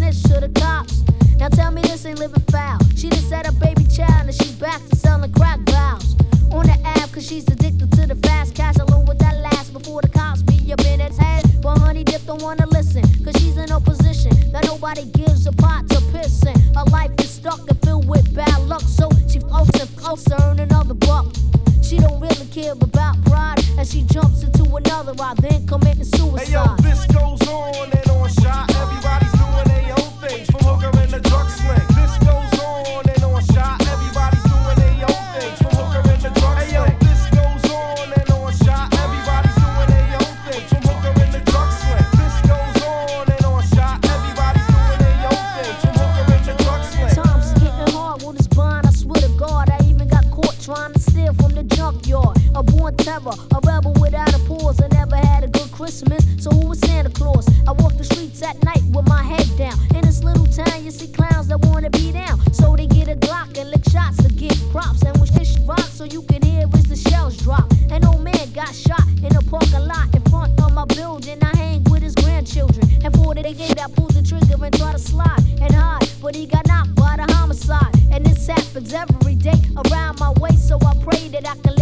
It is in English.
snitch to the cops. Now tell me this ain't living foul. She done set a baby child and she's back to selling crack vows. On the app cause she's addicted to the fast cash. Alone with that last before the cops be up in its head. But honey dip don't wanna listen, cause she's in a position that nobody gives a pot to piss in. Her life is stuck and filled with bad luck, so she floats and floats to earn another buck. She don't really care about pride as she jumps into another ride, then committing suicide. Hey yo, this goes on and on shot. Everybody's doing their own thing, from hooker and the drug sling. This goes on and on shot. Everybody's doing their own thing, from hooker and the drug sling. Hey yo, this goes on and on shot. Everybody's doing their own thing, from hooker and the drug sling. This goes on and on shot. Everybody's doing their own thing, from hooker and the drug sling. Times is getting hard with this bond, I swear to God. I even got caught trying to steal from the junkyard. A born terror, a rebel without a pause. I never had a good Christmas, so who was Santa Claus? I walk the streets at night with my head down. In this little town, you see clowns that wanna be down, so they get a Glock and lick shots to get props. And when shit rocks, so you can hear as the shells drop. An old man got shot in a parking lot in front of my building. I hang with his grandchildren, and for the day I pulled the trigger and tried to slide and hide, but he got knocked by the homicide. And this happens every day around my way, so I pray that I can